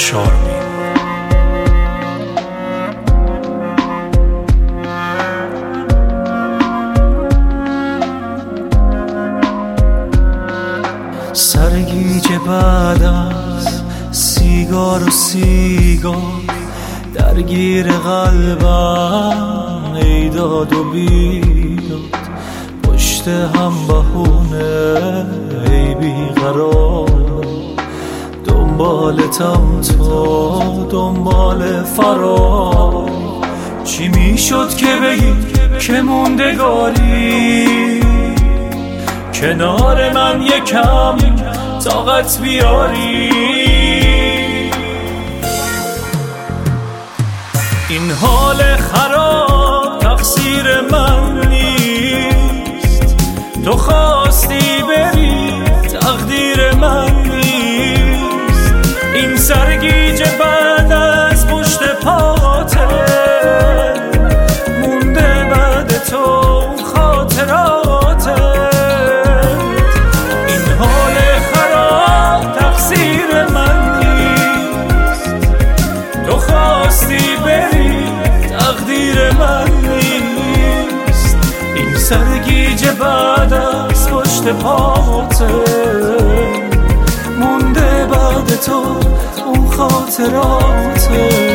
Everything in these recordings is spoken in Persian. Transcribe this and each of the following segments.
شارمی. سرگیجه بعد از سیگار و سیگار درگیر قلبم، ای داد و بیداد پشت هم بهونه، ای بیقرار دنبالتم تو دنبال فرار. چی میشد که بگی که موندگاری کنار من یکم طاقت بیاری؟ این حال خراب تقصیر من نیست، تو خواستی بری تقدیر من نیست. این سرگیجه بعد از پشت پاته مونده بعد تو خاطراته. این حال خراب تقصیر من نیست، تو خواستی بری تقدیر من نیست. این سرگیجه بعد از پشت پاته مونده بعد تو اون خاطراته.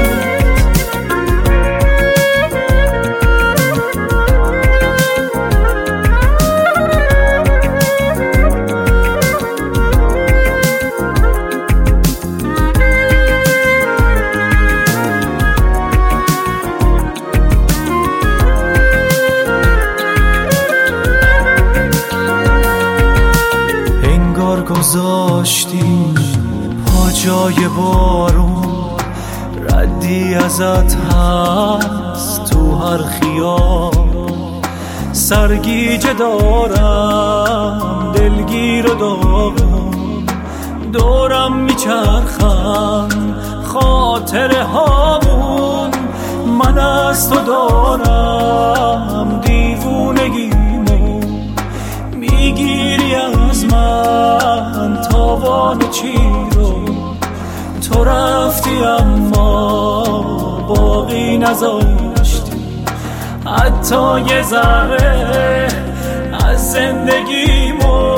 گذاشتی پا جای بارون، ردی ازت هست تو هر خیال. سرگیجه دارم دلگیر و داغون، دورم میچرخن خاطره هامون. من از تو دارم دیوونگیمو، میگیری از من تاوان چی رو. تو رفتی اما باقی نذاشتی حتی یه ذره از زندگیمو.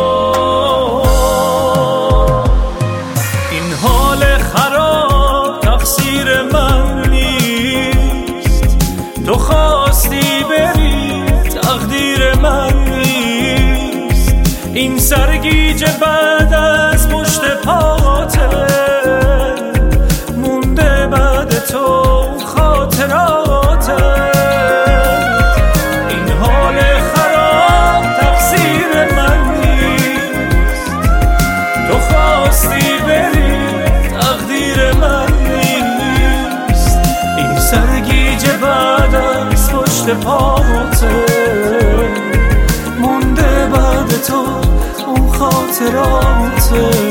این حال خراب تقصیر من نیست، تو خواستی بری تقدیر من نیست. این سرگیجه بعد از پشت پاته مونده بعد تو خاطراته. این حال خراب تقصیر من نیست، تو خواستی بری تقدیر من نیست. این سرگیجه بعد از پشت پاته مونده بعد تو اون خاطراته.